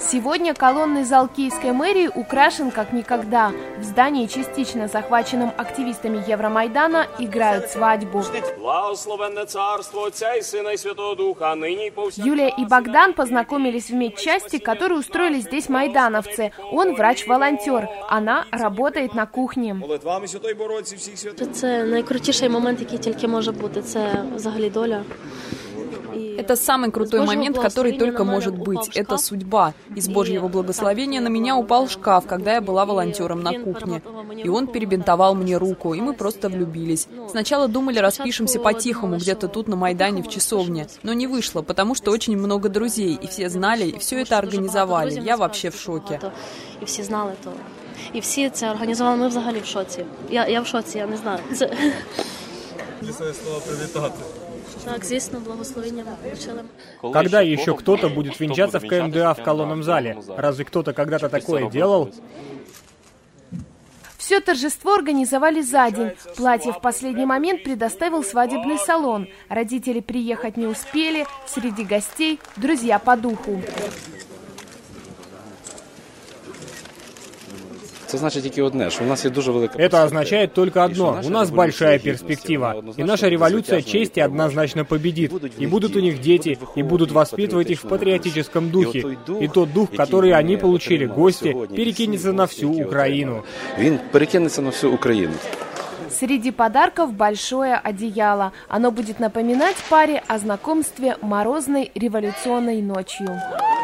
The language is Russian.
Сегодня колонный зал Киевской мэрии украшен как никогда. В здании, частично захваченном активистами Евромайдана, играют свадьбу. Юлия и Богдан познакомились в медчасти, которую устроили здесь майдановцы. Он врач-волонтер, она работает на кухне. Это найкрутіший момент, який тільки може бути. Це взагалі доля. Это самый крутой момент, который только может быть. Это судьба. Из Божьего благословения на меня упал шкаф, когда я была волонтером на кухне. И он перебинтовал мне руку, и мы просто влюбились. Сначала думали, распишемся по-тихому где-то тут на Майдане в часовне. Но не вышло, потому что очень много друзей, и все знали, и все это организовали. Я вообще в шоке. І всі знали то. І всі це організували, ми взагалі в шоці. Я в шоці, я не знаю. Так, звісно, благословения мы получили. Когда еще кто-то будет венчаться в КМДА в колонном зале? Разве кто-то когда-то такое делал? Все торжество организовали за день. Платье в последний момент предоставил свадебный салон. Родители приехать не успели. Среди гостей друзья по духу. Это означает только одно. У нас большая перспектива. И наша революция чести однозначно победит. И будут у них дети, и будут воспитывать их в патриотическом духе. И тот дух, который они получили, гости, перекинется на всю Украину. Среди подарков большое одеяло. Оно будет напоминать паре о знакомстве морозной революционной ночью.